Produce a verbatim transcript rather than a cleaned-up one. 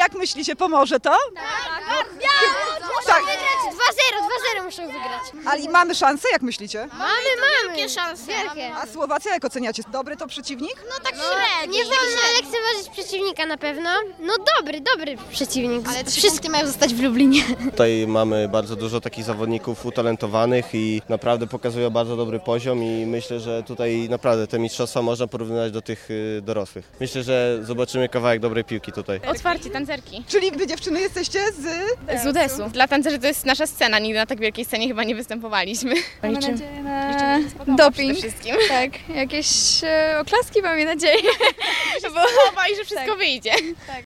Jak myślicie, pomoże to? Tak. Tak. Wygrać dwa zero, dwa zero muszą wygrać. Ale mamy szansę, jak myślicie? Mamy, mamy. Wielkie szanse. Wielkie. A Słowacja jak oceniacie? Dobry to przeciwnik? No tak średnio. Nie wolno lekceważyć przeciwnika na pewno. No dobry, dobry przeciwnik. Ale trzy punkty mają zostać w Lublinie. Tutaj mamy bardzo dużo takich zawodników utalentowanych i naprawdę pokazują bardzo dobry poziom i myślę, że tutaj naprawdę te mistrzostwa można porównywać do tych y, dorosłych. Myślę, że zobaczymy kawałek dobrej piłki tutaj. Otwarcie, tancerki. Czyli wy dziewczyny jesteście z... Z udesu. Dla tancerzy to jest nasza scena, nigdy na tak wielkiej scenie chyba nie występowaliśmy. Mamy nadzieję na Przede doping. wszystkim. Tak, jakieś e, oklaski mamy nadzieję. Bo i że wszystko wyjdzie. Tak.